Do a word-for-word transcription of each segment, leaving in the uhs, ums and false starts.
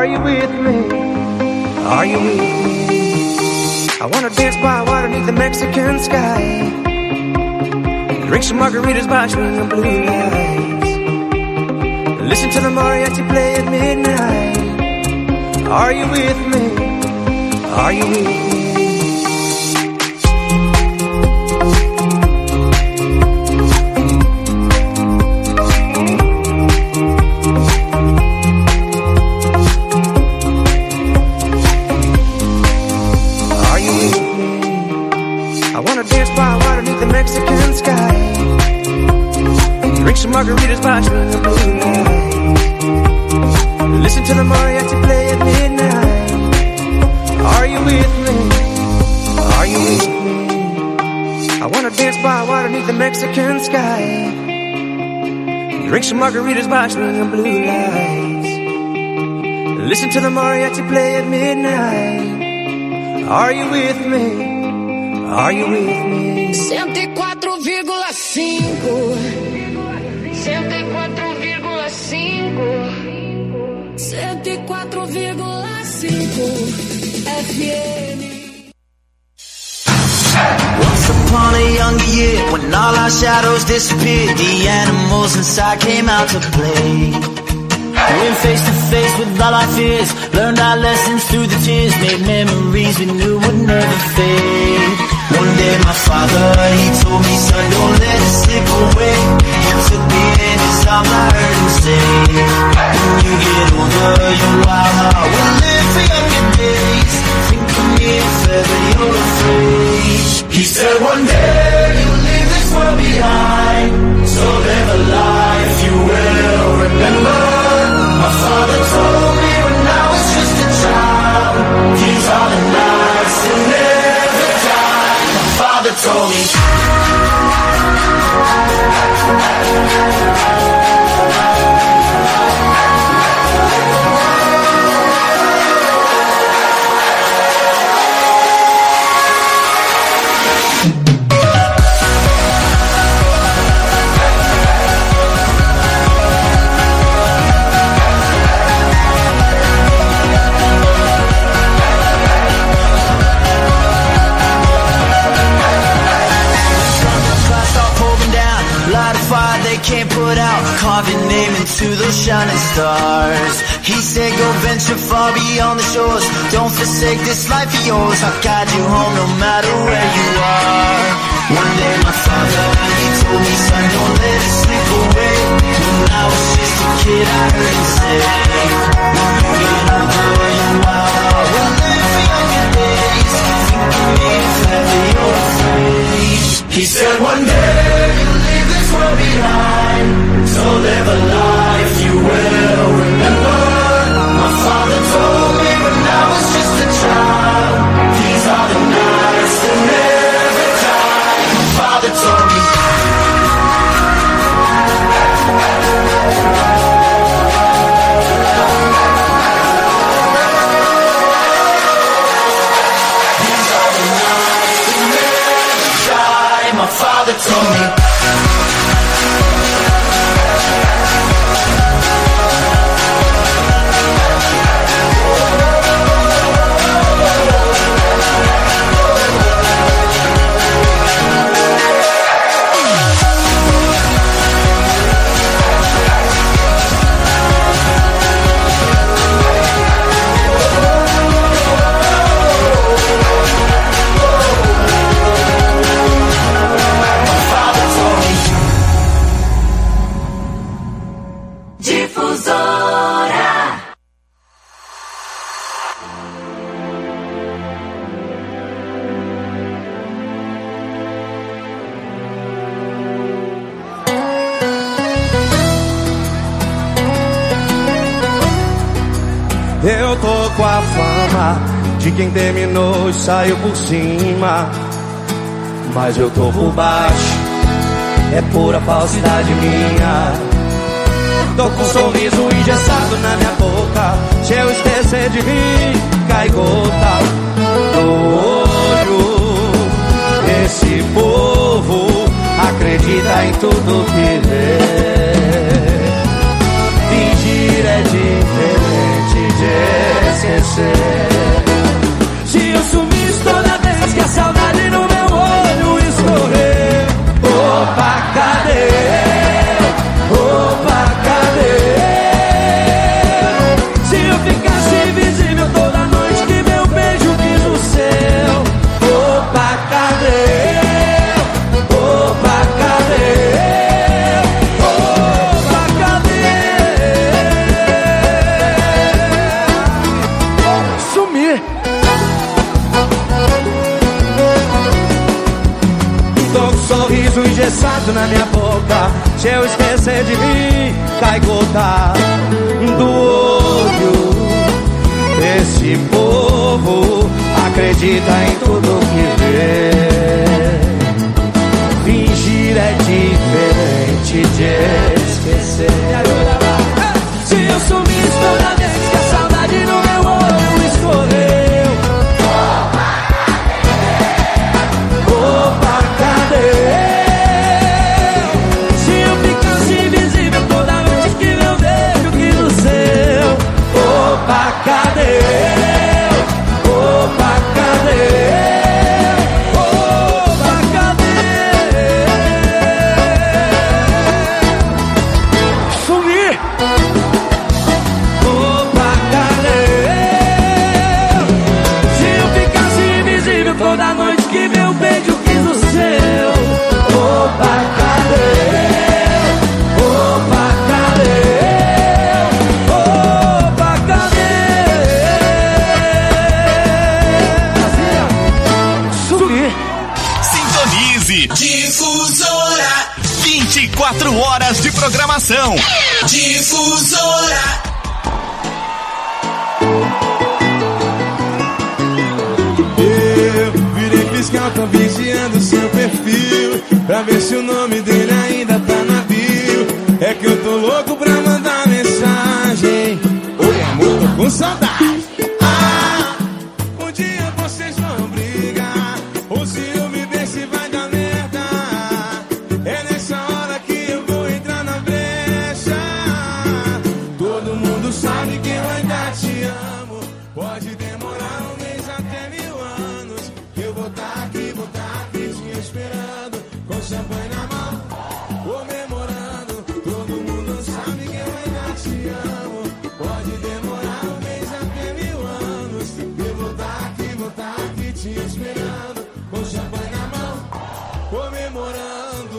Are you with me? Are you with me? I wanna dance by water beneath the Mexican sky, drink some margaritas by swinging blue lights, listen to the mariachi play at midnight. Are you with me? Are you with me? Mexican sky, drink some margaritas by swinging blue lights, listen to the mariachi play at midnight. Are you with me? Are you with me? I wanna dance by water beneath the Mexican sky, drink some margaritas by swinging blue lights, listen to the mariachi play at midnight. Are you with me? Are you with me? cento e quatro vírgula cinco cento e quatro vírgula cinco cento e quatro vírgula cinco F M. Once upon a younger year, when all our shadows disappeared, the animals inside came out to play. Went face to face with all our fears, learned our lessons through the tears, made memories we knew would never fade. One day my father, he told me, son, don't let it slip away. He took me in his arms, I heard him say, when you get older, your wild heart will live for younger days. Think of me if ever you're afraid. He said one day you'll leave this world behind, so live a life you will remember. My father told me when I was just a child, these are the nights that never die. My father told me. Can't put out, carve your name into those shining stars. He said go venture far beyond the shores, don't forsake this life of yours. I'll guide you home no matter where you are. One day my father, he told me, son, don't let it slip away. When I was just a kid I heard him say, when you get older your wild heart will live for younger days. Think of me if ever you're afraid. He said one day you'll leave this world behind, so live a life you will remember. My father told me when I was just a child, these are the nights that never die. My father told me. These are the nights that never die. My father told me. Eu tô com a fama de quem terminou e saiu por cima, mas eu tô por baixo, é pura falsidade minha. Tô com um sorriso engessado na minha boca, se eu esquecer de mim, cai gota do olho. Esse povo acredita em tudo que vê, fingir é diferente de sorriso engessado na minha boca. Se eu esquecer de mim, cai gota do olho. Esse povo acredita em tudo que vê. Fingir é diferente de esquecer. Se eu sumir toda vez que a saudade no meu olho escorreu. Opa, cadê? Se eu ficasse invisível toda vez que meu beijo que no seu. Opa, cadê? Opa, cadê? Opa, cadê? Sumi! Opa, cadê? Se eu ficasse invisível toda noite que meu beijo quis o seu. Opa, cadê? Opa, cadê? Opa, cadê? Sumi! Sintonize. Difusora, vinte e quatro horas de programação. difusora. Eu virei fiscal, tô vigiando seu perfil pra ver se o nome dele ainda tá na bio. É que eu tô louco pra mandar mensagem. Oi amor, tô com saudade. Ah, um dia vocês vão brigar. Ou se eu me ver se vai dar merda. É nessa hora que eu vou entrar na brecha. Todo mundo sabe que eu ainda te amo. Pode demorar um mês até mil anos. Eu vou tá aqui, vou tá aqui te esperando, com champanhe na mão, comemorando. Todo mundo sabe que eu ainda te amo. Pode demorar um mês até mil anos. Eu vou tá aqui, vou tá aqui te esperando, com champanhe na mão, comemorando.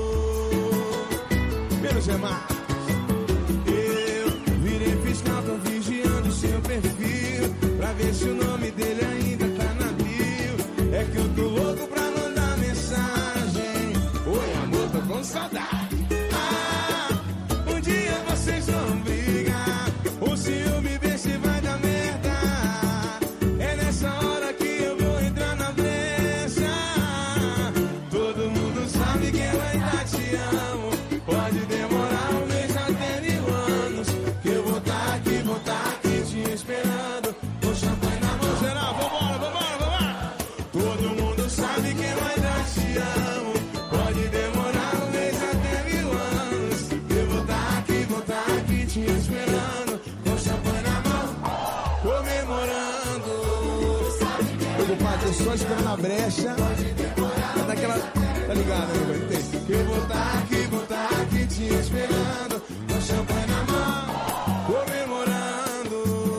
Menos é mais. Eu virei fiscal, tô vigiando seu perfil pra ver se o nome dele ainda tá na bio. É que eu tô louco pra mandar mensagem. Oi amor, tô com saudade. Ah, um dia vocês vão brigar. Ou se eu me ver se vai dar merda. É nessa hora que eu vou entrar na brecha. Todo mundo sabe que eu ainda te amo. Pode demorar um mês até mil anos. Que eu vou tá aqui, vou tá aqui te esperando, com champanhe na mão. Geral, vambora, vambora, vambora. Todo mundo sabe que eu ainda te amo. Pode demorar um mês até mil anos. Eu vou tá aqui, vou tá aqui te esperando, com champanhe na mão, comemorando. Meu compadre, eu só esperando na brecha. É daquela. Tá ligado, né, velho? Eu vou tá aqui, vou tá aqui te esperando, com champanhe na mão, comemorando.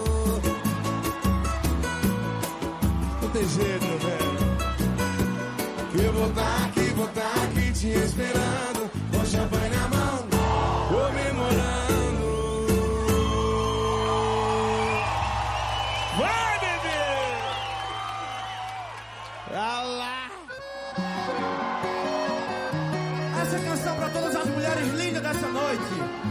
Não tem jeito, meu velho. Eu vou tá aqui, vou tá aqui te esperando, com champanhe na mão, comemorando. Vai, bebê! Pra lá! Essa canção pra todas as mulheres lindas dessa noite.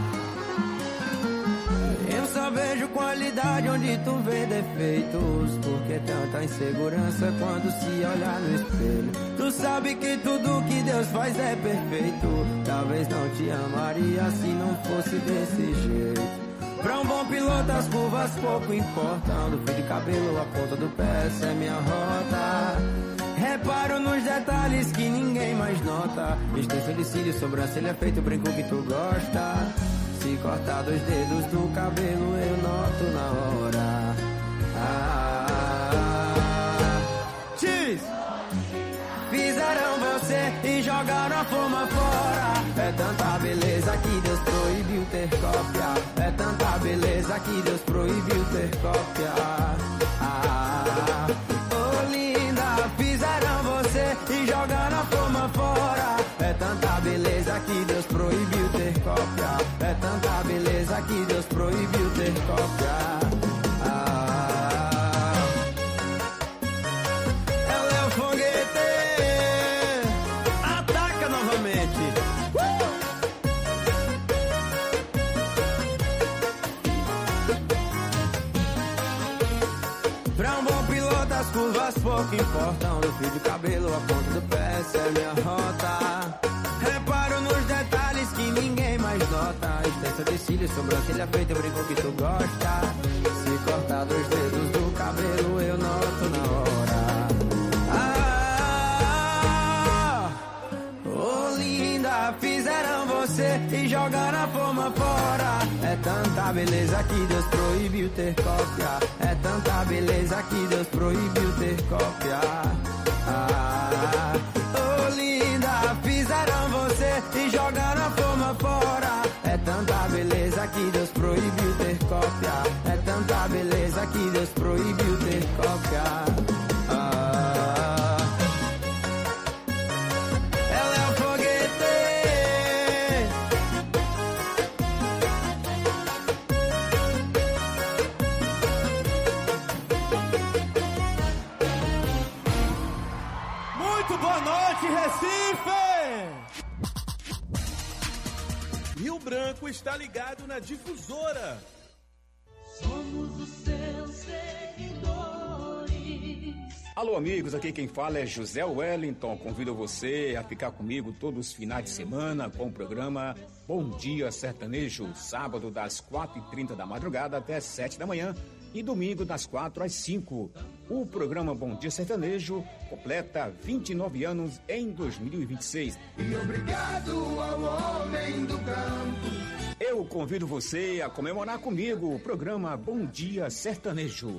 Eu só vejo qualidade onde tu vê defeitos. Porque tanta insegurança quando se olhar no espelho. Tu sabe que tudo que Deus faz é perfeito. Talvez não te amaria se não fosse desse jeito. Pra um bom piloto as curvas pouco importam. Do fio de cabelo a ponta do pé, essa é minha rota. Reparo nos detalhes que ninguém mais nota. Extensão de cílios, sobrancelha feito, brinco que tu gosta. Se cortar dois dedos do cabelo eu noto na hora. Ah, Cheese! Fizeram você e jogaram a fama fora. É tanta beleza que Deus proibiu ter cópia. É tanta beleza que Deus proibiu ter cópia. Ah, oh linda, fizeram você e jogaram a fama fora. É tanta beleza que Deus proibiu ter cópia. É tanta beleza que Deus proibiu ter cópia. Ah, é o Léo Foguete. Ataque! o que importa. Onde eu fio de cabelo, a ponta do pé, essa é minha rota. Reparo nos detalhes que ninguém mais nota. Extensa de cílios, sobrancelha feita, eu brinco que tu gosta. Se cortar dois dedos do cabelo, eu noto na hora. Ah, oh linda, fizeram você e jogaram a forma fora. É tanta beleza que Deus proibiu ter cópia. É tanta beleza que Deus proibiu ter cópia. Ah, oh linda, fizeram você e jogaram a forma fora. É tanta beleza que Deus proibiu ter cópia. É tanta beleza que Deus proibiu ter cópia. Ah, ela é um foguete. Muito boa noite, Recife! Rio Branco está ligado na Difusora. Somos os seus seguidores. Alô amigos, aqui quem fala é José Wellington. Convido você a ficar comigo todos os finais de semana com o programa Bom Dia Sertanejo, sábado das quatro e trinta da madrugada até as sete da manhã e domingo das quatro às cinco. O programa Bom Dia Sertanejo completa vinte e nove anos em dois mil e vinte e seis. E obrigado ao homem do campo. Eu convido você a comemorar comigo o programa Bom Dia Sertanejo.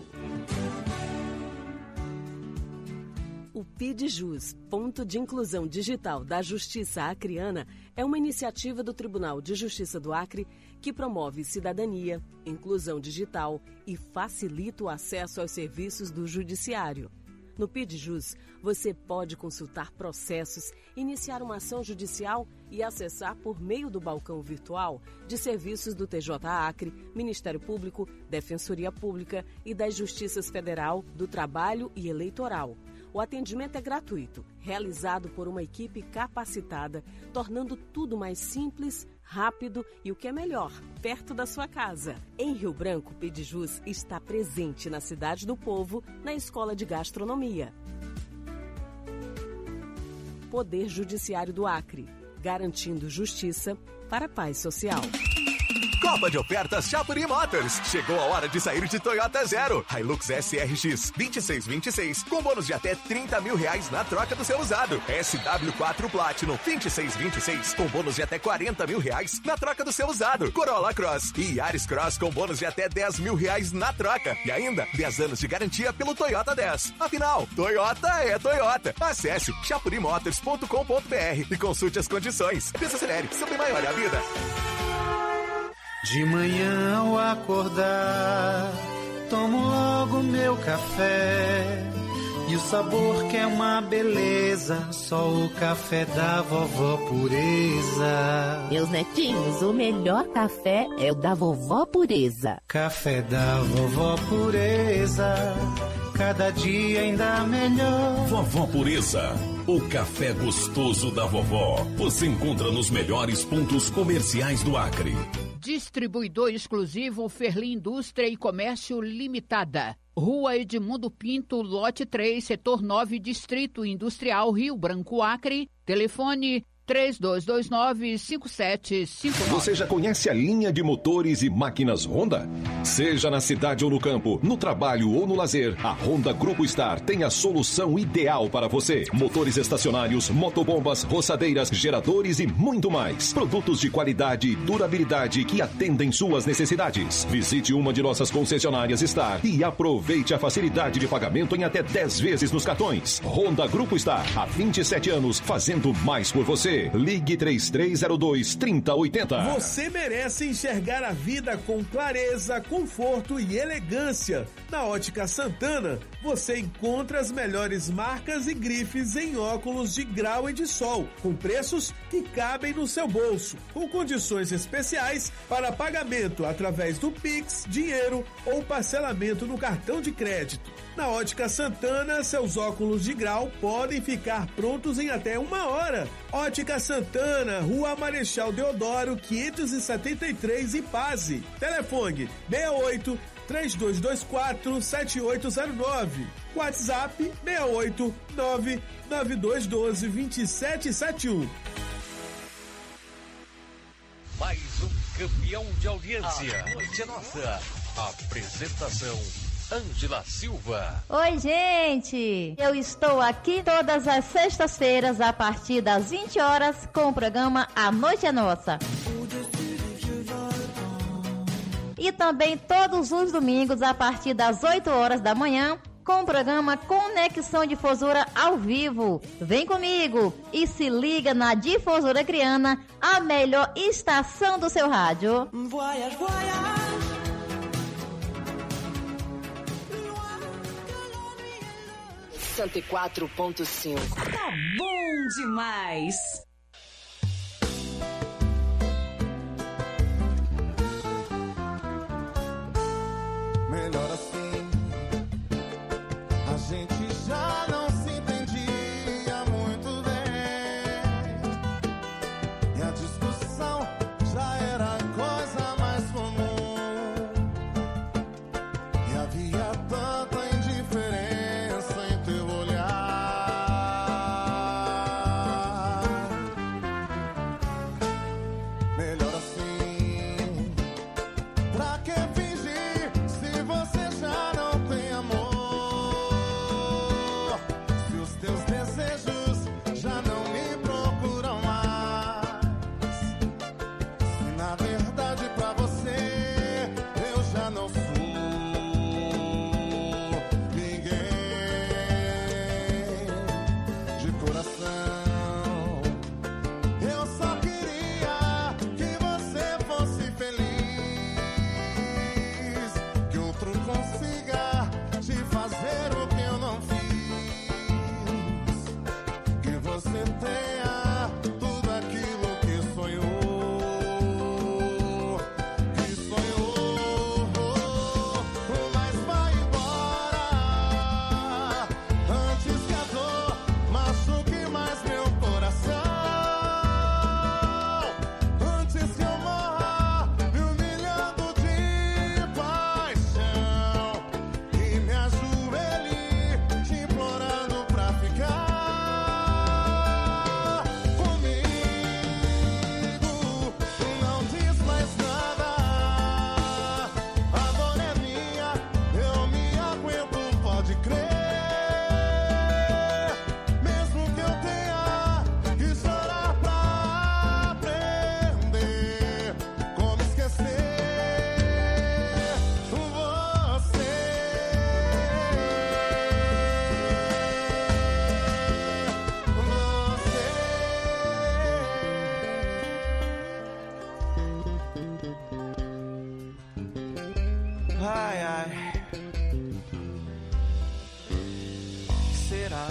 O PIDJUS, Ponto de Inclusão Digital da Justiça Acreana, é uma iniciativa do Tribunal de Justiça do Acre que promove cidadania, inclusão digital e facilita o acesso aos serviços do Judiciário. No PIDJUS, você pode consultar processos, iniciar uma ação judicial e acessar por meio do balcão virtual de serviços do T J Acre, Ministério Público, Defensoria Pública e das Justiças Federal, do Trabalho e Eleitoral. O atendimento é gratuito, realizado por uma equipe capacitada, tornando tudo mais simples, rápido e, o que é melhor, perto da sua casa. Em Rio Branco, o PIDJUS está presente na Cidade do Povo, na Escola de Gastronomia. Poder Judiciário do Acre, garantindo justiça para a paz social. Copa de ofertas Chapuri Motors. Chegou a hora de sair de Toyota Zero. Hilux S R X vinte e seis vinte e seis com bônus de até trinta mil reais na troca do seu usado. S W quatro Platinum vinte e seis vinte e seis com bônus de até quarenta mil reais na troca do seu usado. Corolla Cross e Yaris Cross com bônus de até dez mil reais na troca. E ainda dez anos de garantia pelo Toyota dez. Afinal, Toyota é Toyota. Acesse chapuri motors ponto com ponto b r e consulte as condições. Desacelere, sempre maior é a vida. De manhã ao acordar, tomo logo meu café. E o sabor que é uma beleza, só o café da vovó Pureza. Meus netinhos, o melhor café é o da vovó Pureza. Café da vovó Pureza, cada dia ainda melhor. Vovó Pureza, o café gostoso da vovó. Você encontra nos melhores pontos comerciais do Acre. Distribuidor exclusivo Ferli Indústria e Comércio Limitada. Rua Edmundo Pinto, lote três, setor nove, Distrito Industrial, Rio Branco, Acre. Telefone três dois dois nove, cinco sete cinco nove. Você já conhece a linha de motores e máquinas Honda? Seja na cidade ou no campo, no trabalho ou no lazer, a Honda Grupo Star tem a solução ideal para você. Motores estacionários, motobombas, roçadeiras, geradores e muito mais. Produtos de qualidade e durabilidade que atendem suas necessidades. Visite uma de nossas concessionárias Star e aproveite a facilidade de pagamento em até dez vezes nos cartões. Honda Grupo Star, há vinte e sete anos, fazendo mais por você. Ligue três três zero dois, três zero oito zero. Você merece enxergar a vida com clareza, conforto e elegância. Na Ótica Santana, você encontra as melhores marcas e grifes em óculos de grau e de sol, com preços que cabem no seu bolso, com condições especiais para pagamento através do Pix, dinheiro ou parcelamento no cartão de crédito. Na Ótica Santana, seus óculos de grau podem ficar prontos em até uma hora. Ótica Santana, Rua Marechal Deodoro, quinhentos e setenta e três, Ipaze. Telefone seis oito, três dois dois quatro, sete oito zero nove. WhatsApp seis oito nove nove dois um dois, dois sete sete um. Mais um campeão de audiência. A noite é nossa. Apresentação: Ângela Silva. Oi, gente! Eu estou aqui todas as sextas-feiras a partir das vinte horas com o programa A Noite é Nossa. E também todos os domingos a partir das oito horas da manhã com o programa Conexão Difusora ao vivo. Vem comigo e se liga na Difusora Acreana, a melhor estação do seu rádio. Voyage, voyage. cento e quatro ponto cinco. Tá bom demais. Melhor assim, a gente já não se entendia muito bem, e a discussão já era a coisa mais comum, e havia tanta indiferença em teu olhar. Melhor assim, pra que fingir se você já não tem amor? Se os teus desejos já não me procuram mais, se na verdade pra você eu já não sou ninguém. De coração, eu só queria que você fosse feliz, que outro consiga te fazer o que eu não fiz, que você tenha tudo aquilo que sonhou, que sonhou, mas vai embora antes que a dor machuque mais meu coração, antes que eu morra me humilhando de paixão e me ajoelhe te implorando pra ficar comigo. Não diz mais nada, a dor é minha, eu me aguento, pode crer. Mesmo que eu tenha que chorar pra aprender como esquecer você. Ai, ai. Será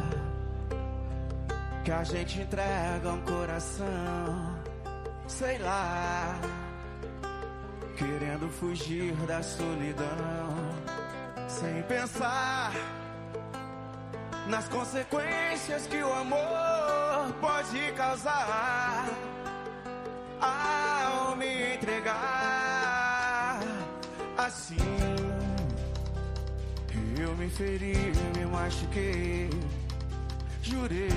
que a gente entrega um coração? Sei lá, querendo fugir da solidão, sem pensar nas consequências que o amor pode causar ao me entregar assim. Eu me feri, me machuquei, jurei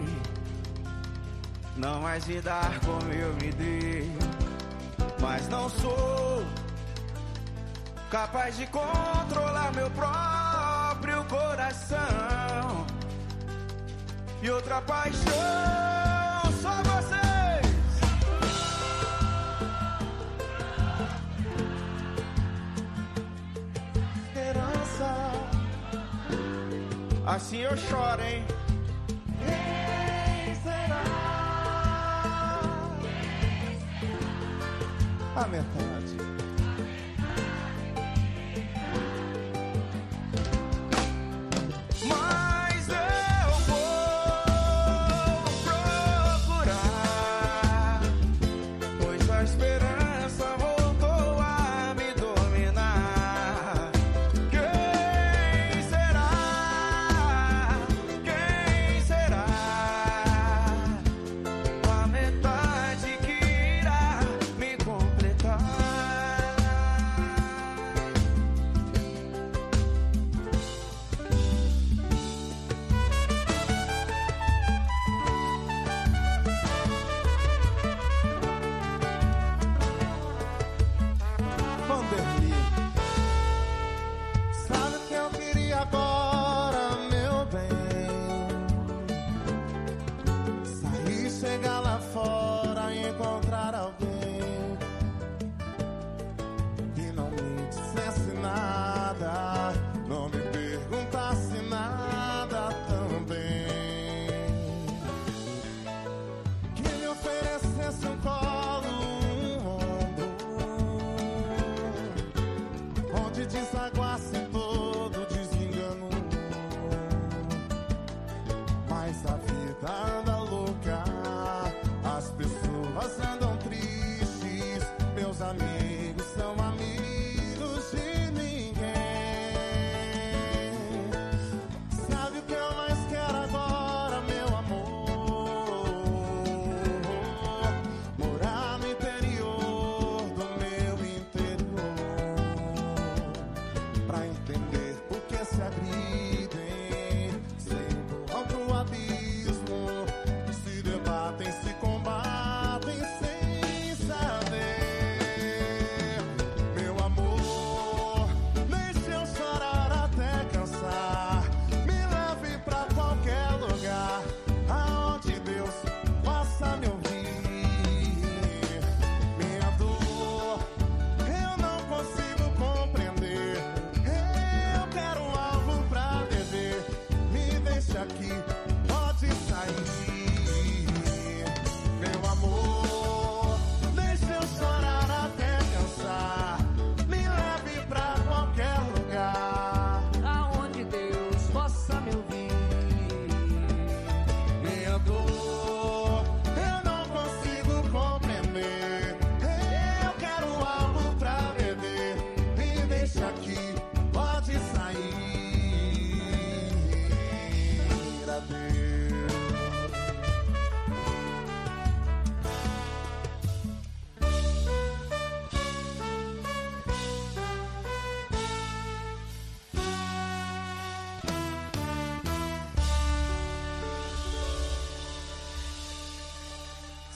não mais me dar como eu me dei, mas não sou capaz de controlar meu próprio coração. E outra paixão, só vocês. Esperança, assim eu choro, hein? Quem será? A metade. Mas eu vou procurar, pois a esperança voltou a me dominar. Quem será? Quem será? A metade que irá me completar.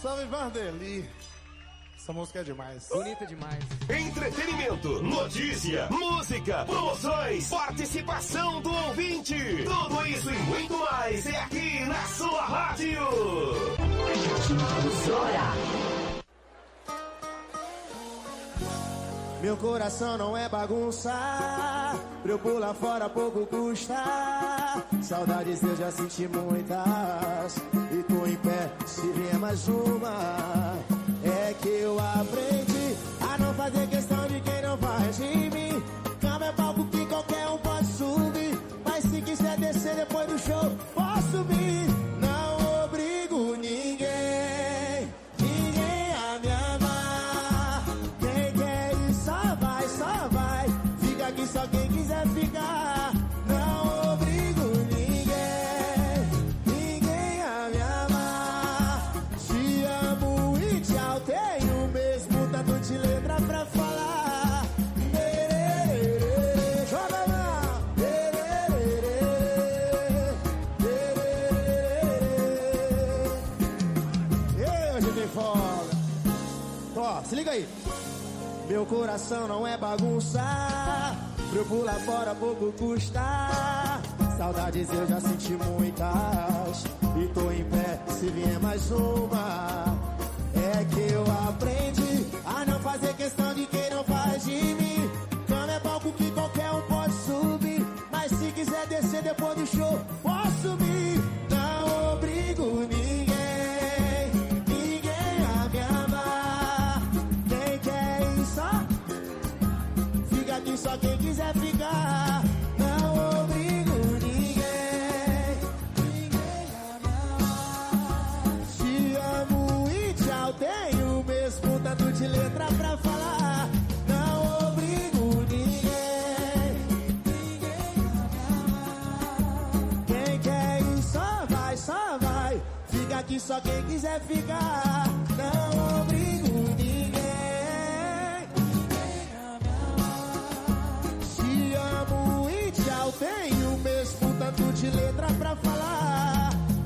Salve Vanderly. Essa música é demais. Bonita demais. Entretenimento, notícia, música, promoções, participação do ouvinte. Tudo isso e muito mais é aqui na sua rádio. Meu coração não é bagunça, pra eu pular fora pouco custa. Saudades eu já senti muitas, e tô em pé se vier mais uma. É que eu aprendi a não fazer questão de quem não faz de mim. Cama é palco que qualquer um pode subir, mas se quiser descer depois do show, posso subir. Não obrigo ninguém, ninguém a me amar. Quem quer ir só vai, só vai. Fica aqui só quem quiser ficar. Não obrigo ninguém, ninguém a me amar. Te amo e tchau, tenho mesmo tanto de letra pra falar. Lerê, joga lá. Lerê, lerê, hoje tem folga. Ó, se liga aí. Meu coração não é bagunça, pra eu pular fora pouco custa. Saudades eu já senti muitas, e tô em pé se vier mais uma. É que eu aprendi a não fazer questão de quem não faz de mim. Cama é palco que qualquer um pode subir, mas se quiser descer depois do show, posso subir. Não obrigo ninguém, ninguém a me amar. Quem quer ir só, fica aqui só quem quiser ficar. Não obrigo ninguém, ninguém a me amar. Te amo e tchau, tenho mesmo tanto de letra pra falar. Não obrigo ninguém, ninguém a me amar. Quem quer ir só vai, só vai. Fica aqui só quem quiser ficar. Não obrigo ninguém. Te amo e tchau, tenho mesmo tanto de letra pra falar.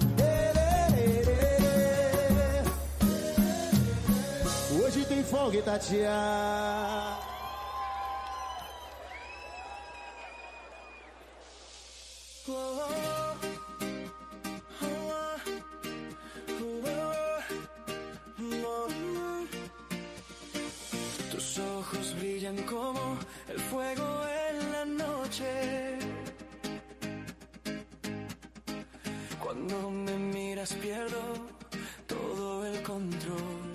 Hoje tem folga, Itatiaia. Tus ojos brillan como el fuego en la noche. Cuando me miras pierdo todo el control.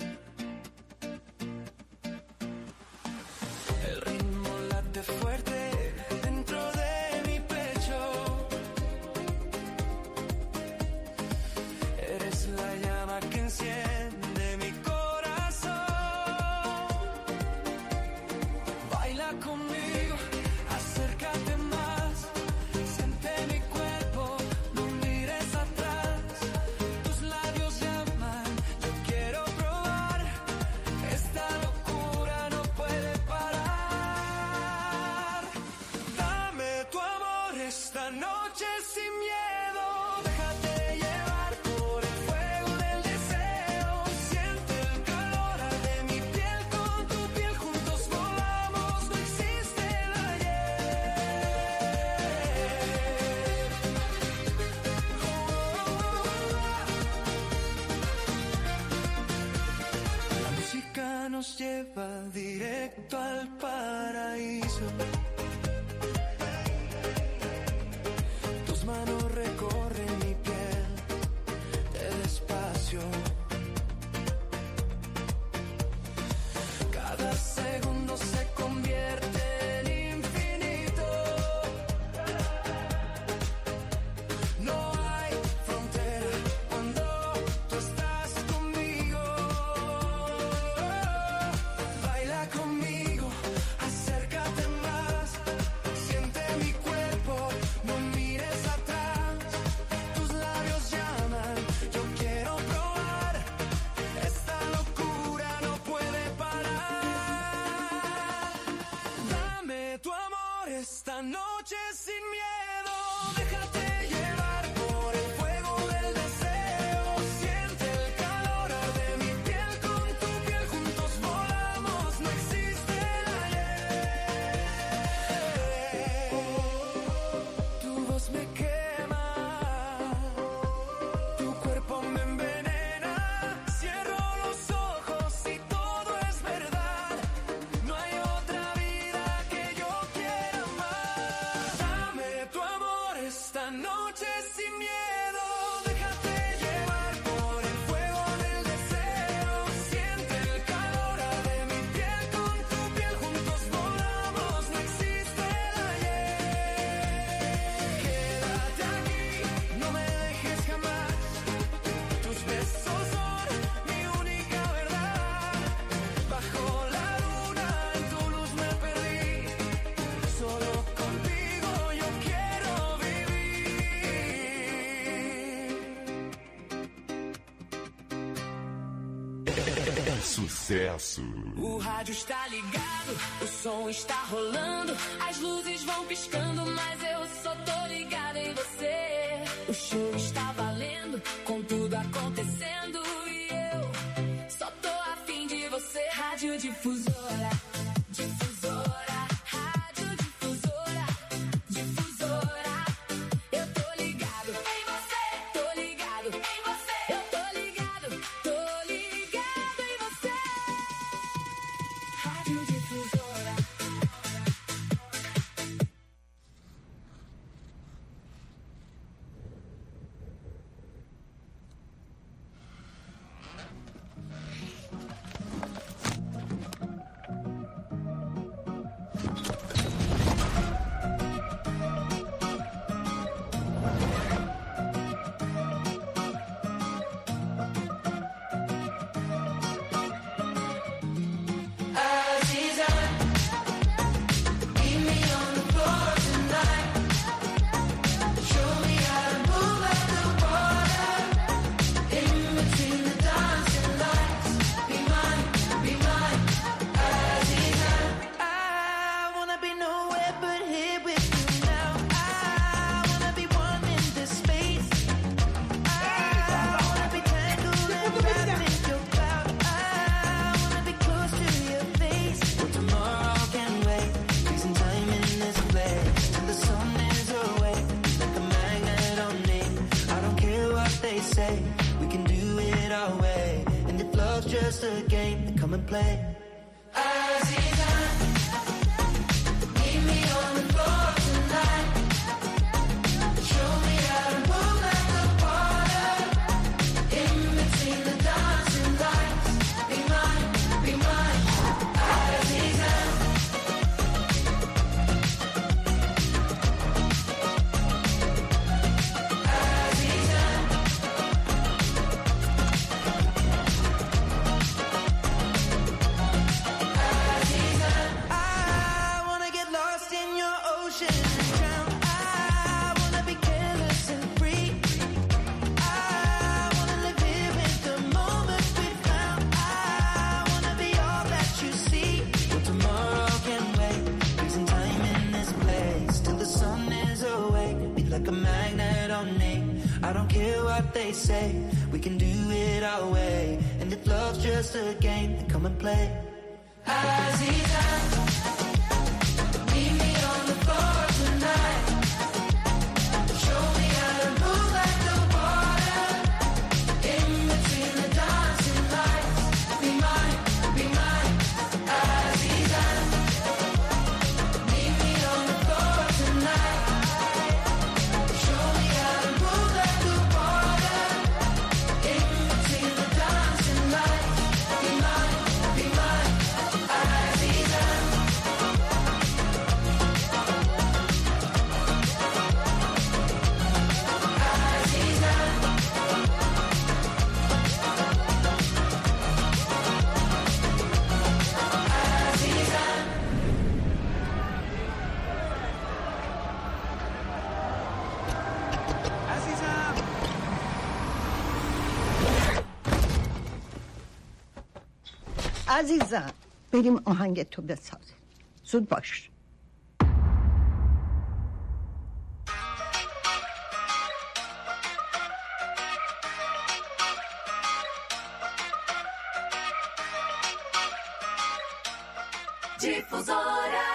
El ritmo late fuerte dentro de mi pecho. Eres la llama que enciende mi corazón. Baila conmigo, acércate más. Siente mi cuerpo, no mires atrás. Tus labios llaman, yo quiero probar. Esta locura no puede parar. Dame tu amor esta noche sin miedo. Déjate llevar por el fuego del deseo. Siente el calor de mi piel con tu piel. Juntos volamos, no existe el ayer. La música nos lleva directo al paraíso. Tus manos recorren mi piel despacio. Cada segundo se convierte en infinito. No hay frontera cuando tú estás conmigo. Baila conmigo, acércate más. Siente mi cuerpo, no mires atrás. Tus labios llaman, yo quiero probar. É sucesso. O rádio está ligado, o som está rolando, as luzes vão piscando, mas eu só tô ligado em você. O show está valendo, com tudo acontecendo, e eu só tô afim de você. Rádio Difusora, Difusora, Rádio Difusora, Difusora. Eu tô ligado em você, tô ligado em você, eu tô ligado, tô ligado em você. Rádio Difusora. Just a game, then come and play. Aziza, meet me on the floor tonight. Show me how to move like the water. In between the dancing lights. Be mine, be mine. Aziza. Aziza. I don't care what they say, we can do it our way. And if love's just a game, then come and play. Aziza, meet me on the floor tonight. Show me how to move like the water. In between the dancing lights. Be mine, be mine. Aziza, meet me on the floor tonight. Show me how to move like the water. In between the dancing lights. Be mine, be mine. Aziza. عزیزم بریم آهنگ تو بسازیم. زود باش. Difusora.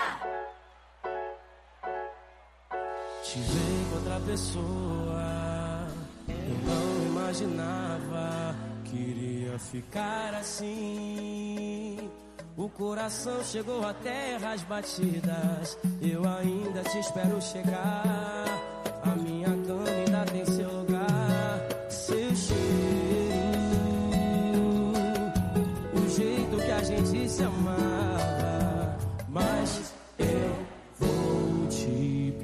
Te ver com outra pessoa, eu não imaginava que iria ficar assim. O coração chegou a terras batidas, eu ainda te espero chegar. A minha cama ainda tem seu lugar, seu cheiro, o jeito que a gente se amava. Mas eu vou te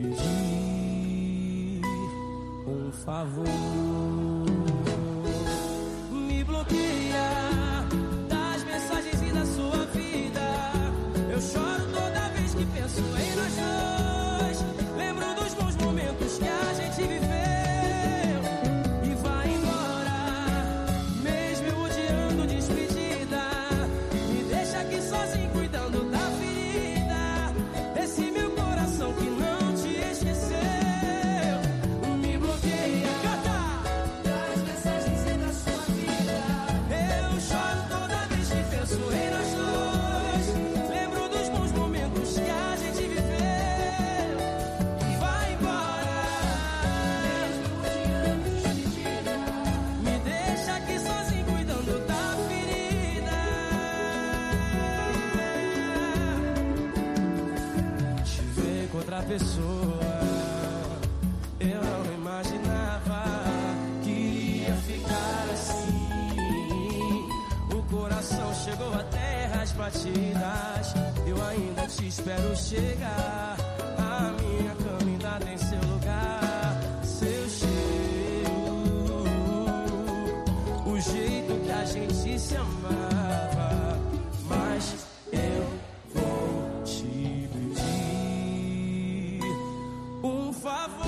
pedir um favor. Me bloqueia das mensagens e da sua vida. Eu choro toda vez que penso em nós dois. Lembro dos bons momentos que a gente viveu. E vai embora, mesmo eu odiando despedir. pessoa. Eu não imaginava que iria ficar assim. O coração chegou até as batidas. Eu ainda te espero chegar. A minha cama ainda tem seu lugar, seu cheiro, o jeito que a gente se amava. Mas eu vou te pedir um favor.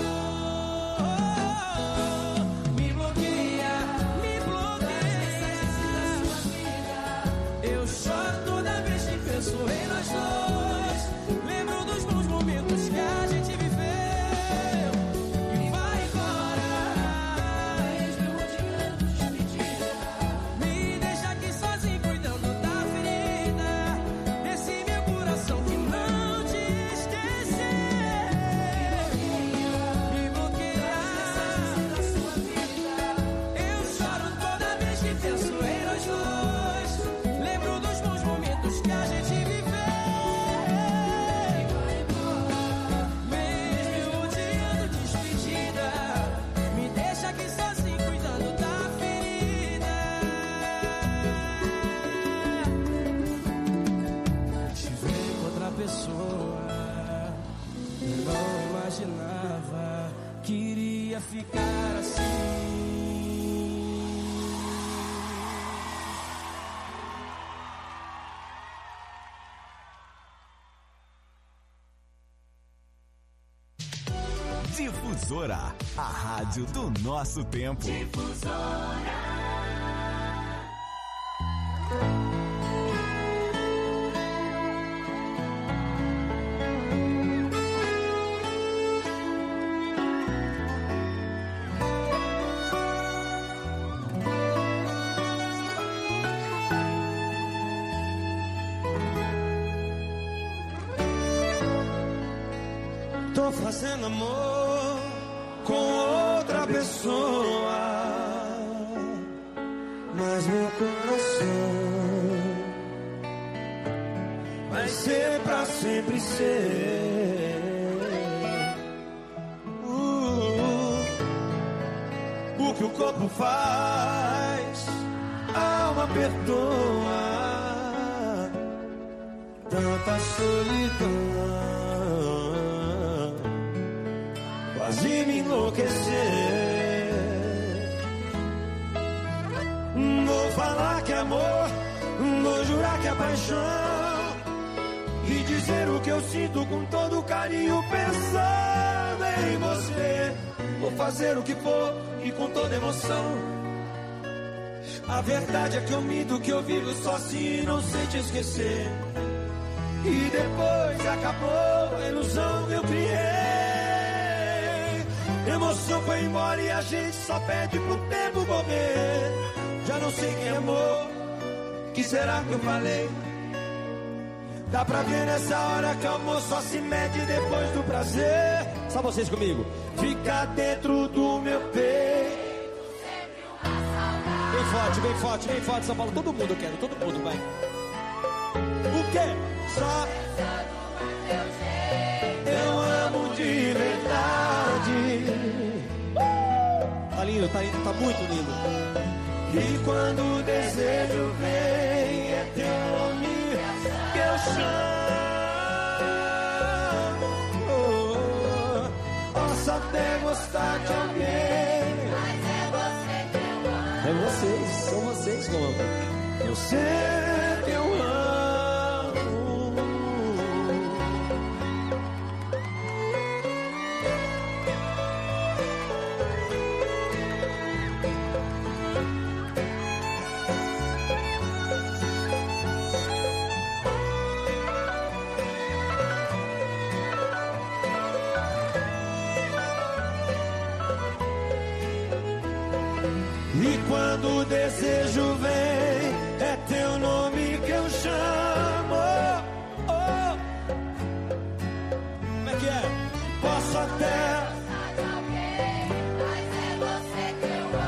Me bloqueia, me bloqueia. Eu choro toda vez que penso em nós dois. Lembro dos bons momentos que a gente viveu. E vai embora, mesmo odiando despedida. Me deixa aqui sozinho cuidando da ferida desse meu coração que não te esqueceu. Me bloqueia. Eu choro toda vez que penso em nós dois. Lembro dos bons momentos que a gente viveu. Mesmo odiando despedida, me deixa aqui sozinho cuidando da ferida. Te ver com outra pessoa, eu não imaginava que iria ficar assim. Difusora, a rádio do nosso tempo. Tô fazendo amor com outra pessoa, mas meu coração vai ser pra sempre ser. Uh, o que o corpo faz, a alma perdoa. Tanta solidão quase me enlouquecer. Vou falar que é amor, vou jurar que é paixão, e dizer o que eu sinto com todo carinho, pensando em você. Vou fazer o que for e com toda emoção. A verdade é que eu minto, que eu vivo sozinho e não sei te esquecer. E depois acabou a ilusão que eu criei. Emoção foi embora e a gente só pede pro tempo correr. Já não sei quem amou, que será que eu falei? Dá pra ver nessa hora que o amor só se mede depois do prazer. Só vocês comigo. Fica dentro do meu peito. Bem forte, bem forte, bem forte, São Paulo. Todo mundo quer, todo mundo vai. O quê? Só eu amo de verdade. Tá lindo, tá lindo, tá muito lindo. E quando o desejo vem, é teu nome que eu chamo. Posso até gostar de alguém, mas é você que eu amo. É vocês, são vocês que eu amo. Você que eu amo. E quando o desejo vem, é teu nome que eu chamo. Oh. Como é que é? Posso até mas é você que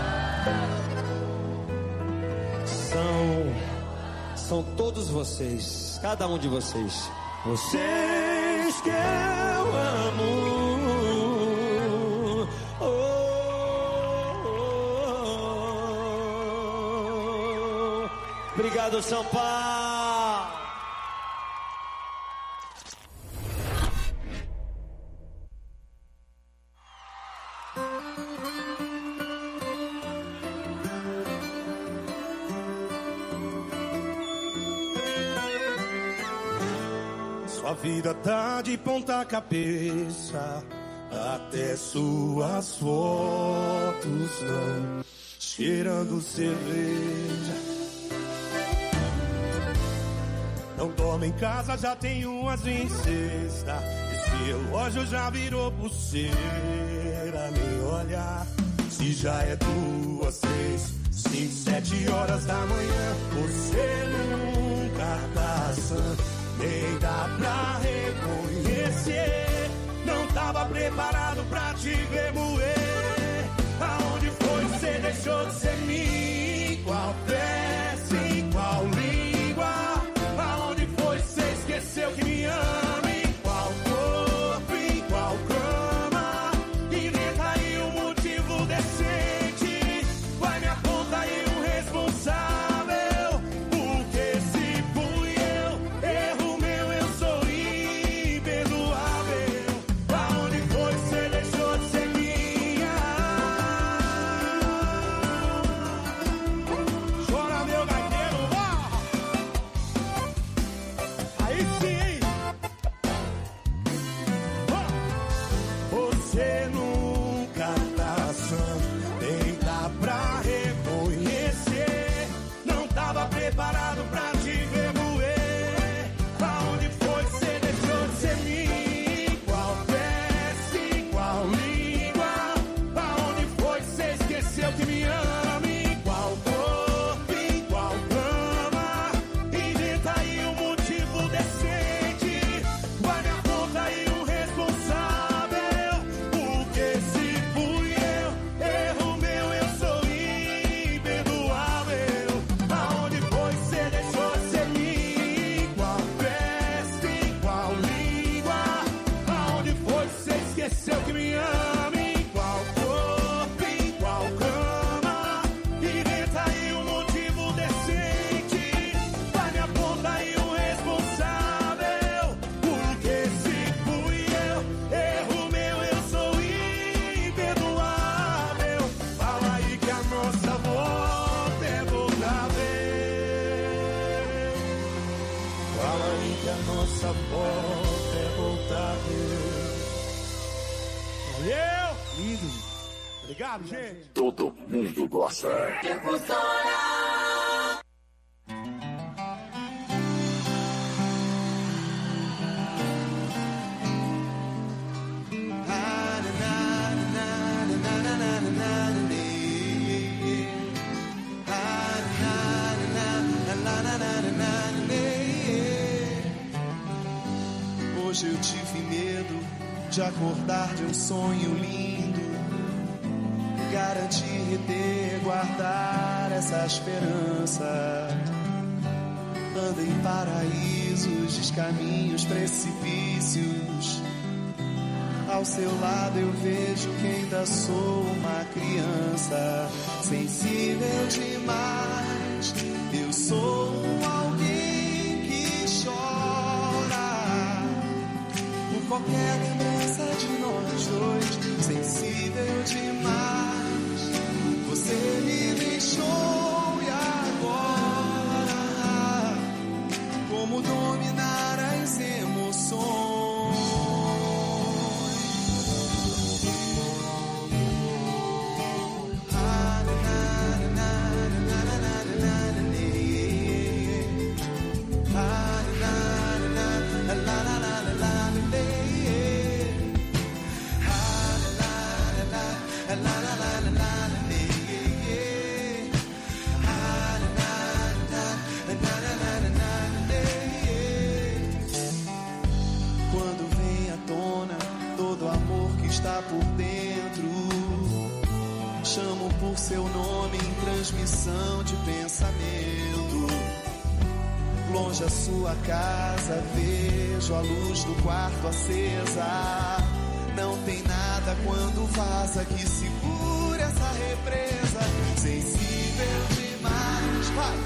eu amo. São, são todos vocês, cada um de vocês. Vocês que eu amo. Oh, oh, oh. Obrigado, São Paulo. Sua vida tá de ponta cabeça, até suas fotos estão cheirando cerveja. Não dorme em casa, já tem umas em cesta. Esse relógio já virou pulseira. Nem olhar se já é duas, três, cinco, sete horas da manhã. Você nunca tá sã, nem dá pra reconhecer. Não tava preparado pra te ver moer. Aonde foi que você deixou de ser mim? Qual peça, em qual língua? Aonde foi que você esqueceu que me ama? Em qual corpo, em qual cama? Inventa aí um motivo decente. Vai me apontar aí um responsável. Porque se fui eu, erro meu, eu sou imperdoável. Aonde foi que você deixou de ser minha? Chora, meu gaiteiro, ó! Aí sim, hein? Ó! Você nunca tá sã, nem dá pra reconhecer. Não tava preparado pra te ver moer. Aonde foi que você deixou de ser mim? Qual peça, em qual língua? Aonde foi que você esqueceu que me ama? Em qual corpo, em qual cama? Inventa aí um motivo decente. Vai me apontar aí um responsável. Porque se fui eu, erro meu, eu sou imperdoável. Aonde foi que você deixou de ser mim? Qual peça, em qual língua? Aonde foi que você esqueceu que me ama? Em qual corpo, em qual cama? Inventa aí um motivo decente. Vai me apontar aí um responsável. Porque se fui eu, erro meu, eu sou imperdoável. Fala aí que a nossa volta é voltar ver. Fala aí que a nossa volta é voltar ver. Valeu! Lindo! Obrigado, gente! Todo mundo gosta. Hoje eu tive medo de acordar de um sonho lindo, garantir, reter, guardar essa esperança. Anda em paraísos, descaminhos, precipícios. Ao seu lado eu vejo que ainda sou uma criança, sensível demais. Eu sou um alguém que chora por qualquer lembrança de nós dois, sensível demais. Você me deixou e agora como dominar as emoções? Hoje eu tive medo longe a sua casa, vejo a luz do quarto acesa. Não tem nada quando vaza que segure essa represa. Sensível demais, vai!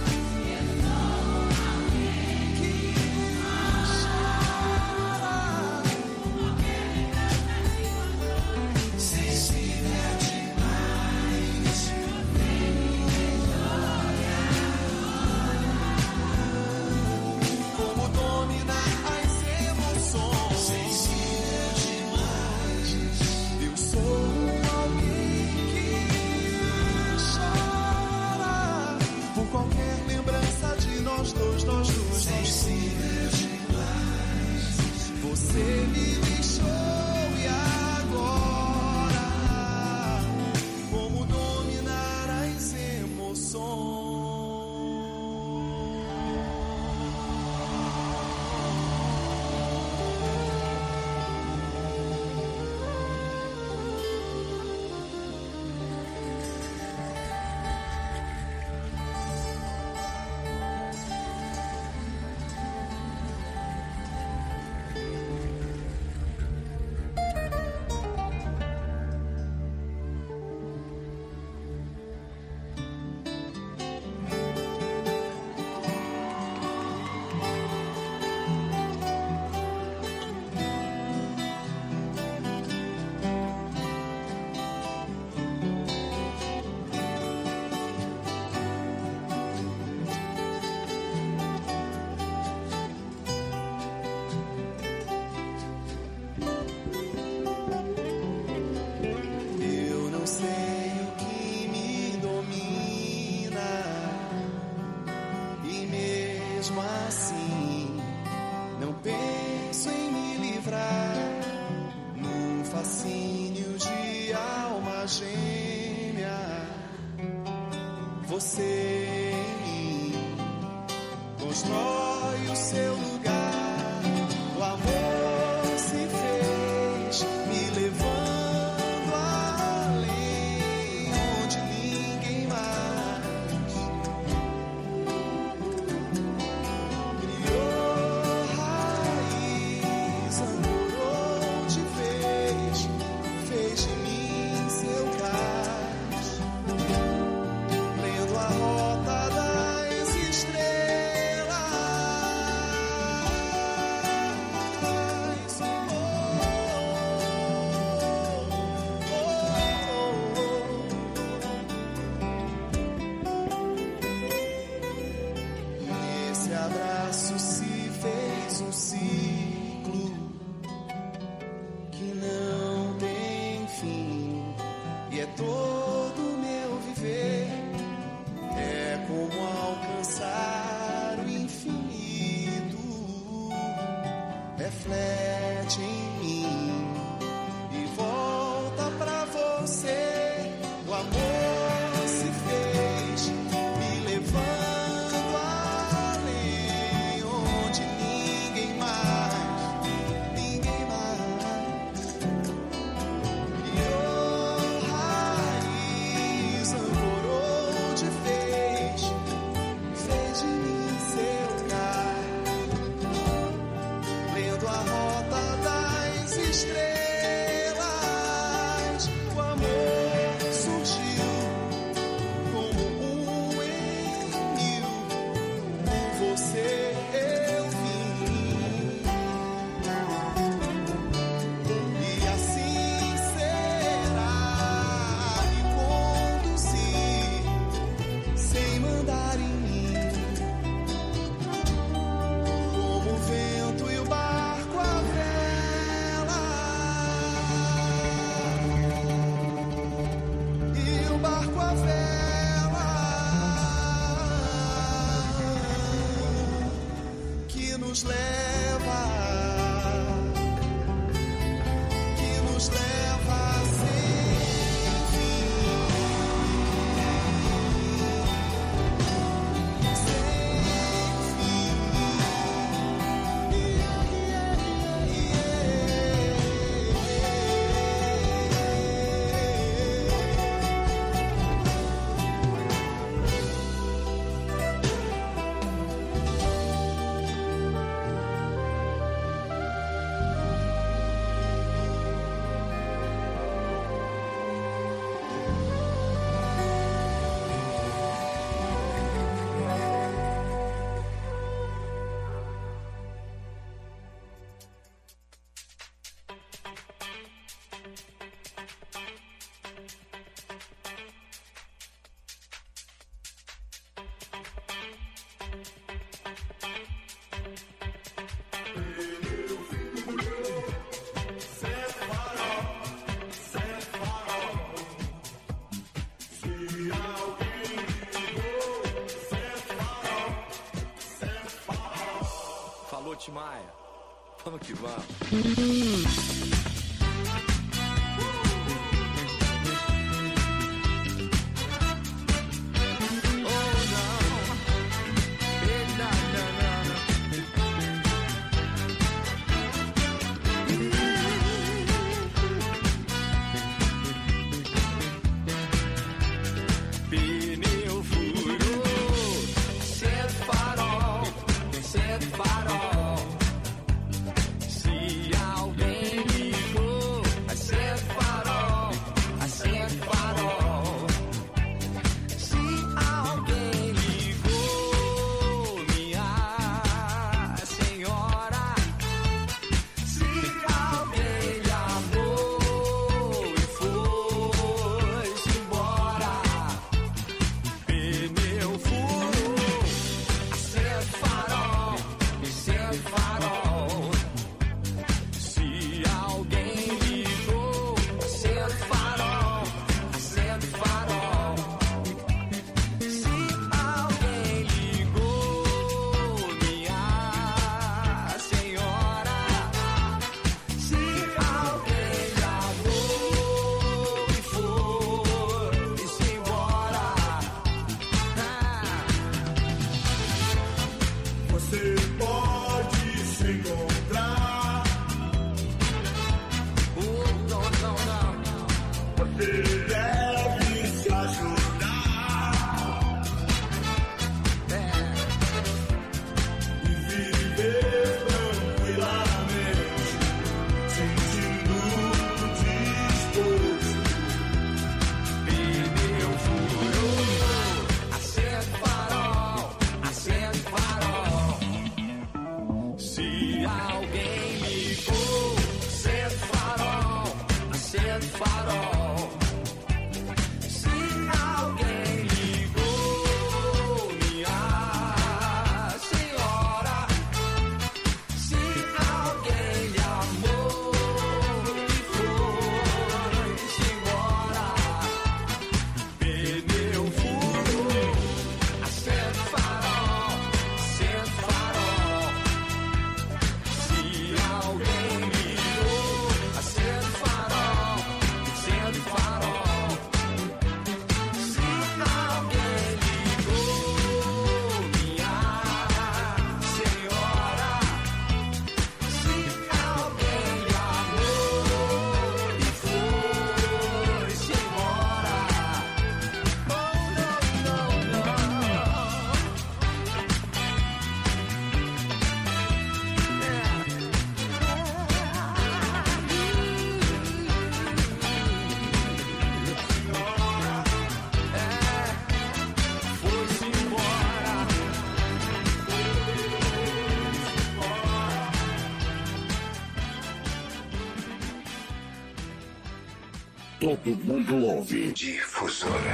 Você me deixou e agora como dominar as emoções? Você em mim constrói o seu lugar. O amor se fez, me levando além, onde ninguém mais criou raiz, ancorou, te fez, fez de mim seu cais. Reflete em mim e volta pra você. O amor se fez, me levando além, onde ninguém mais, ninguém mais criou raiz, ancorou, te fez, fez de mim seu cais. Lendo a rota das estrelas, o amor surgiu como um em mil. Por você eu vim, e assim será. Me conduzir sem mandar em mim, como o vento e o barco a vela, e o barco a vela que nos leva, que nos leva sem fim, sem Maia. Vamos que vamos. Todo mundo ouve. Difusora.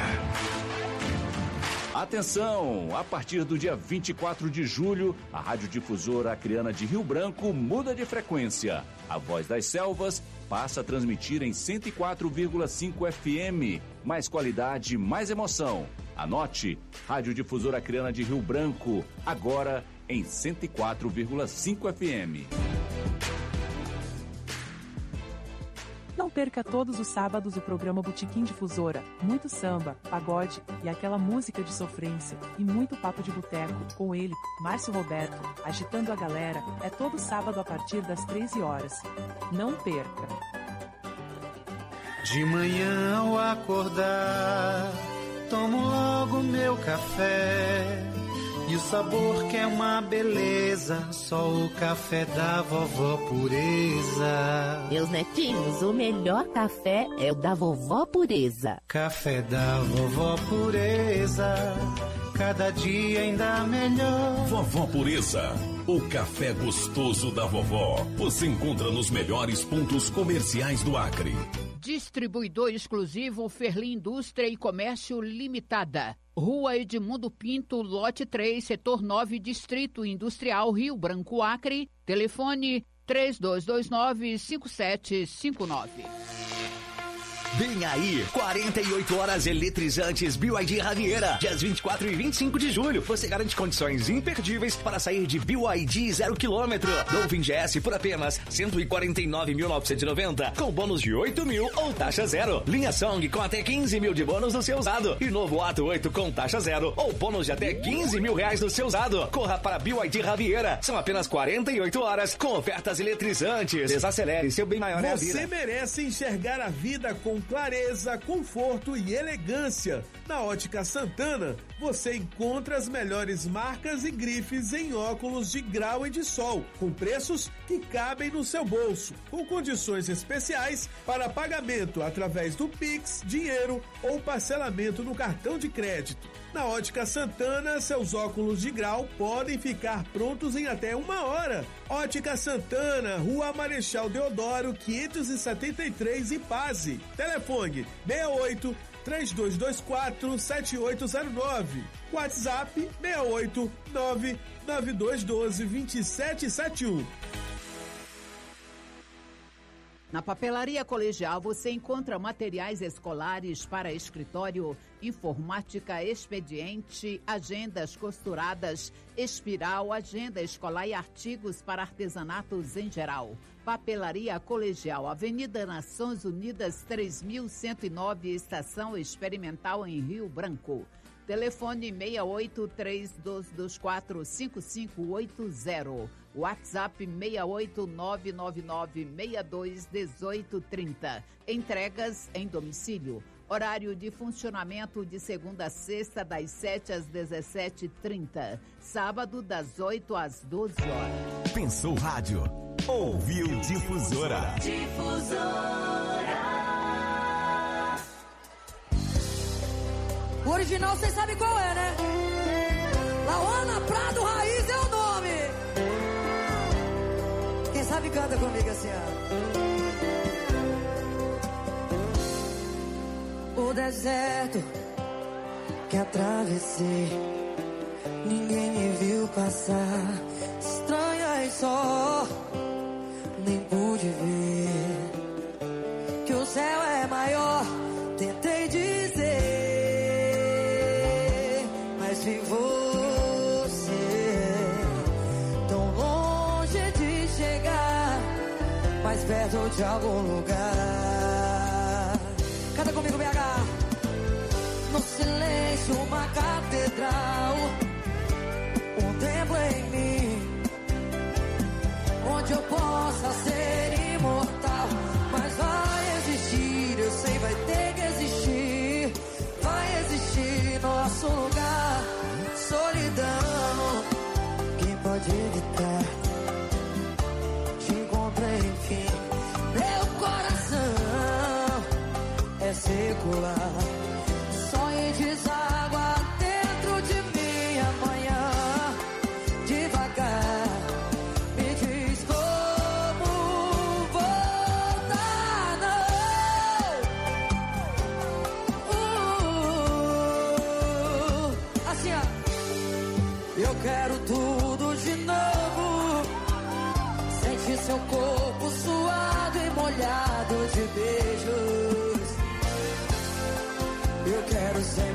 Atenção! A partir do dia vinte e quatro de julho, a Rádio Difusora Acreana de Rio Branco muda de frequência. A Voz das Selvas passa a transmitir em cento e quatro vírgula cinco F M. Mais qualidade, mais emoção. Anote, Rádio Difusora Acreana de Rio Branco, agora em cento e quatro vírgula cinco F M. Não perca todos os sábados o programa Botequim Difusora. Muito samba, pagode e aquela música de sofrência. E muito papo de boteco com ele, Márcio Roberto, agitando a galera. É todo sábado a partir das treze horas. Não perca. De manhã ao acordar, tomo logo meu café. E o sabor que é uma beleza, só o café da vovó Pureza. Meus netinhos, o melhor café é o da vovó Pureza. Café da vovó Pureza, cada dia ainda melhor. Vovó Pureza, o café gostoso da vovó. Você encontra nos melhores pontos comerciais do Acre. Distribuidor exclusivo Ferli Indústria e Comércio Limitada. Rua Edmundo Pinto, lote três, setor nove, Distrito Industrial, Rio Branco, Acre. Telefone três dois dois nove, cinco sete cinco nove. Vem aí, quarenta e oito horas eletrizantes B Y D Riviera, dias vinte e quatro e vinte e cinco de julho. Você garante condições imperdíveis para sair de B Y D zero quilômetro. Dolphin G S por apenas cento e quarenta e nove mil novecentos e noventa, com bônus de oito mil ou taxa zero. Linha Song com até quinze mil de bônus no seu usado. E novo Ato oito com taxa zero ou bônus de até quinze mil reais no seu usado. Corra para B Y D Riviera. São apenas quarenta e oito horas com ofertas eletrizantes. Desacelere, seu bem maior é a vida. Você merece enxergar a vida com clareza, conforto e elegância. Na Ótica Santana, você encontra as melhores marcas e grifes em óculos de grau e de sol, com preços que cabem no seu bolso, com condições especiais para pagamento através do Pix, dinheiro ou parcelamento no cartão de crédito. Na Ótica Santana, seus óculos de grau podem ficar prontos em até uma hora. Ótica Santana, Rua Marechal Deodoro, quinhentos e setenta e três, Ipase. Telefone seis oito, três dois dois quatro, sete oito zero nove. WhatsApp seis oito nove, nove dois um dois, dois sete sete um. Na Papelaria Colegial você encontra materiais escolares para escritório, informática, expediente, agendas costuradas, espiral, agenda escolar e artigos para artesanatos em geral. Papelaria Colegial, Avenida Nações Unidas três mil cento e nove, Estação Experimental em Rio Branco. Telefone seis oito, três dois dois quatro, cinco cinco oito zero. WhatsApp seis oito nove nove nove, seis dois um oito três zero. Entregas em domicílio. Horário de funcionamento de segunda a sexta, das sete às dezessete e trinta. Sábado, das oito às doze horas. Pensou rádio? Ouviu Difusora. Difusora. O original vocês sabem qual é, né? Lauana Prado Raiz é o nome. Quem sabe canta comigo assim, ó. O deserto que atravessei, ninguém me viu passar. Estranha e só, nem pude ver que o céu é maior. Tentei dizer, mas vi você tão longe de chegar, mais perto de algum lugar. Canta comigo, B H. No silêncio, uma catedral, um templo em mim, onde eu possa ser imortal. Mas vai existir, eu sei, vai ter que existir. Vai existir nosso lugar. Solidão, quem pode evitar? Te encontrei, enfim. Meu coração é secular. Sonho deságua dentro de mim amanhã. Devagar, me diz como voltar, não. Uh, assim, ó. Eu quero tudo de novo. Sente seu corpo suado e molhado de beijos. Eu quero sempre